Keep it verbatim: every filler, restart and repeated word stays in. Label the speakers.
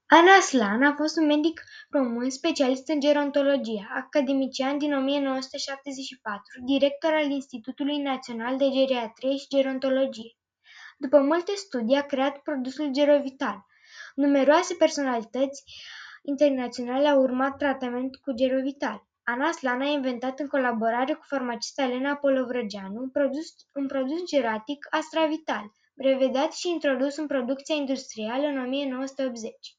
Speaker 1: Ana Aslan a fost un medic român specialist în gerontologie, academician din o mie nouă sute șaptezeci și patru, director al Institutului Național de Geriatrie și Gerontologie. După multe studii, a creat produsul Gerovital. Numeroase personalități internaționale au urmat tratament cu Gerovital. Ana Aslan a inventat în colaborare cu farmacista Elena Polovrăgeanu un produs, un produs geratic Astravital, brevetat și introdus în producția industrială în o mie nouă sute optzeci.